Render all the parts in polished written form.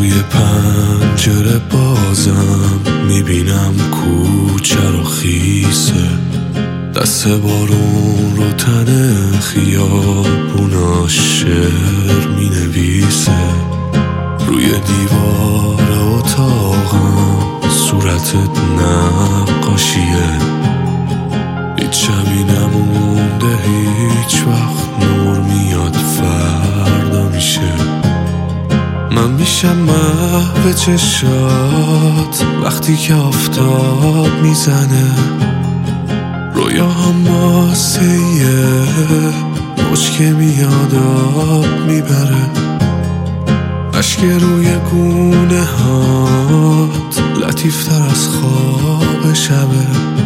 توی پنجره بازم میبینم کوچه رو خیسه، دست بارون رو تن خیابونا شعر مینویسه. روی دیوار اتاقم صورتت نقاشیه، هیچ شبی نمونده، هیچ وقت نور میاد فردا میشه. من میشم محو چشات وقتی که آفتاب میزنه، رویاهم ماسهیه موج که میاد آب میبره. اشک روی گونه هات لطیفتر از خواب شبه،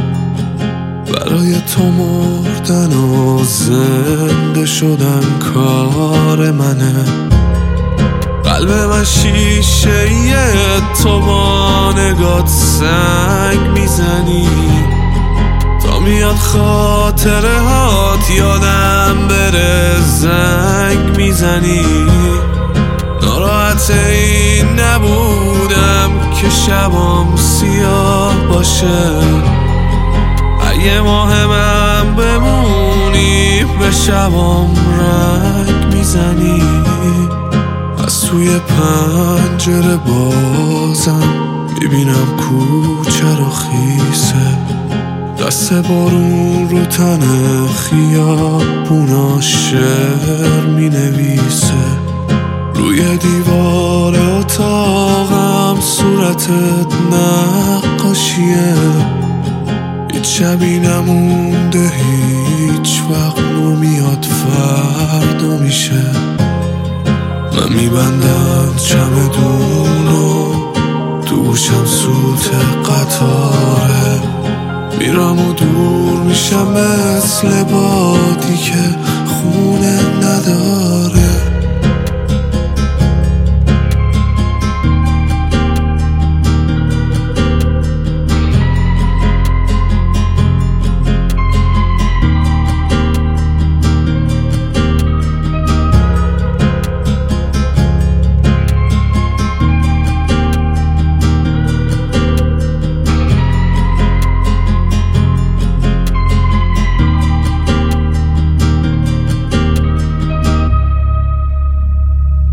برای تو مردن و زنده شدن کار منه. قلب من شیشه تو با نگات سنگ میزنی، تا میاد خاطره هات یادم بره زنگ میزنی. ناراحت این نبودم که شبام سیاه باشه، اگه ماه من بمونی به شبام رنگ میزنی. از توی پنجره بازم میبینم کوچه رو خیسه، دست بارون رو تن خیابونا شعر مینویسه. روی دیوار اتاقم صورتت نقاشیه، هیچ شبی نمونده، هیچ وقت نمیاد فردا میشه. من میبندم چمدونو، دوشم سوت قطاره، میرم و دور میشم مثل بادی که خونه نداره.